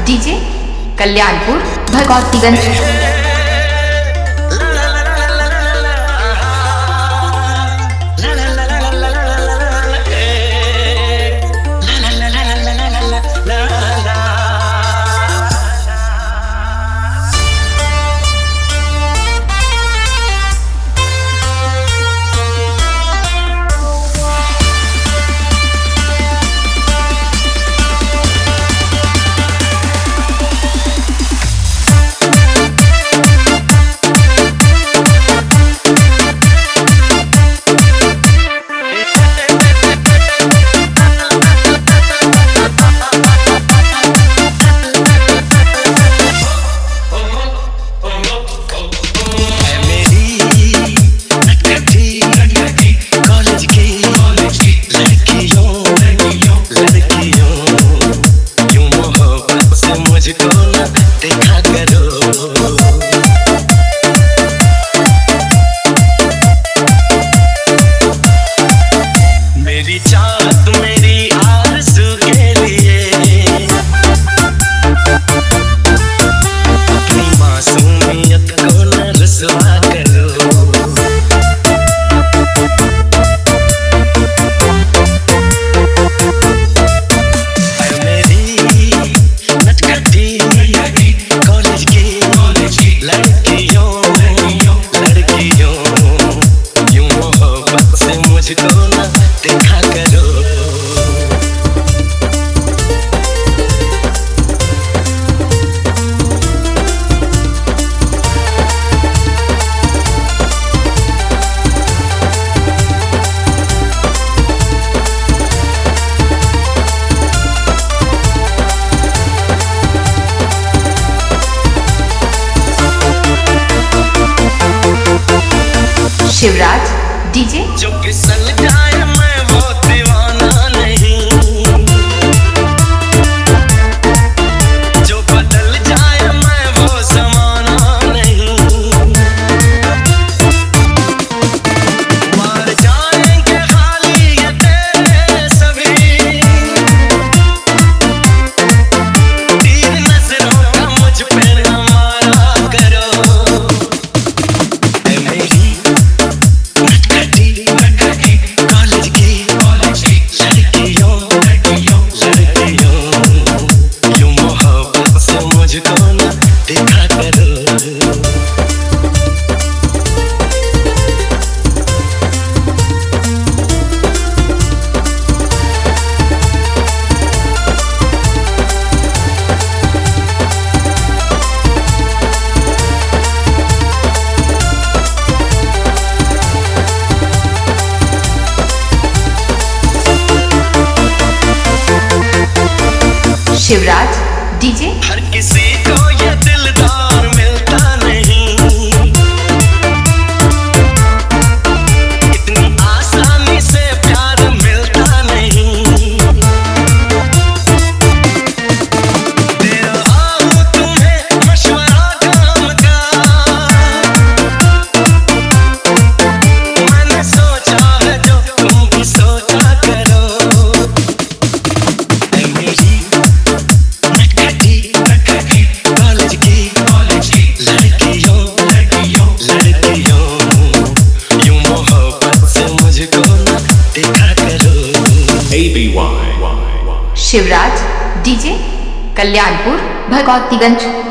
DJ Kalyanpur Bhagwatiganj. देखा करो मेरी चाहत मेरी आरज़ू के लिए अपनी मासूमियत को न रुसवा करो। मुझको ना देखा करो शिवराज डीजे जो फिसल जाए मैं वो दीवाना नहीं, जो बदल जाए मैं वो ज़माना नहीं। मार जाएंगे खाली ये तेरे सभी तीर नजरों का मुझ पे न मारा करो। मुझको ना देखा करो शिवराज डीजे। हर किसी को ये दिलदार मिलता नहीं, इतनी आसानी से प्यार मिलता नहीं। दे रहा हूँ तुम्हें मशवरा काम का, मैंने सोचा है जो तुम भी सोचा करो। शिवराज डीजे कल्याणपुर भगवतीगंज।